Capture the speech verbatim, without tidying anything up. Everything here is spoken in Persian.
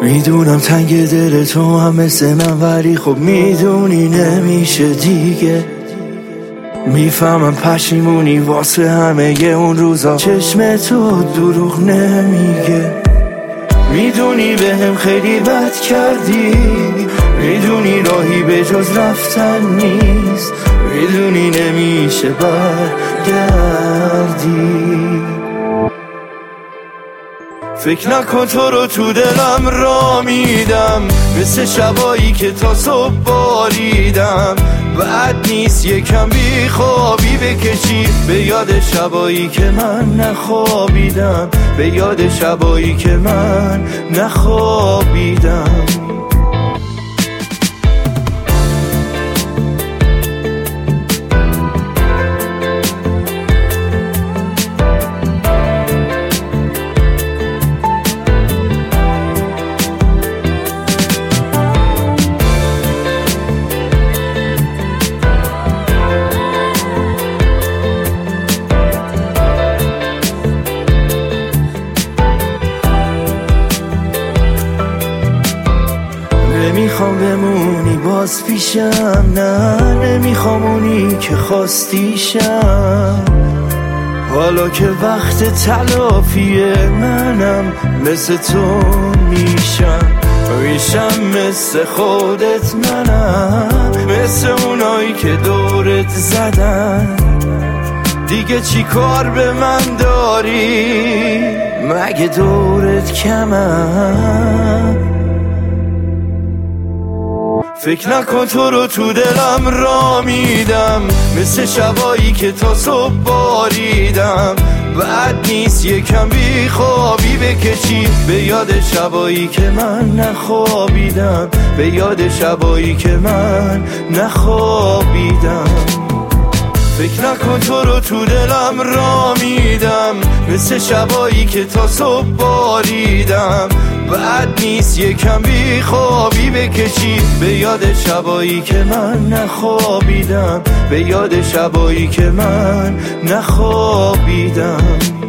میدونم تنگ دل تو هم مثل من، ولی خب میدونی نمیشه دیگه. میفهمم پشیمونی واسه همه ی اون روزا، چشم تو دروغ نمیگه. میدونی به هم خیلی بد کردی، میدونی راهی به جز رفتن نیست، میدونی نمیشه برگردی. فکر نکن تو رو تو دلم را میدم، مثل شبایی که تا صبح باریدم. بد نیست یکم بی خوابی بکشی به یاد شبایی که من نخوابیدم، به یاد شبایی که من نخوابیدم. نمیخوام بمونی باز پیشم، نه نمیخوام اونی که خواستیشم. حالا که وقت تلافیه منم مثل تو میشم، میشم مثل خودت منم، مثل اونایی که دورت زدن. دیگه چی کار به من داری؟ مگه دورت کمم؟ فکر نکن تو رو تو دلم را میدم، مثل شبایی که تا صبح باریدم. بد نیست یکم بی خوابی بکشی به یاد شبایی که من نخوابیدم، به یاد شبایی که من نخوابیدم. فکر نکن تو رو تو دلم را میدم، مثل شبایی که تا صبح باریدم. بد نیست یکم بی خوابی بکشی به یاد شبایی که من نخوابیدم، به یاد شبایی که من نخوابیدم.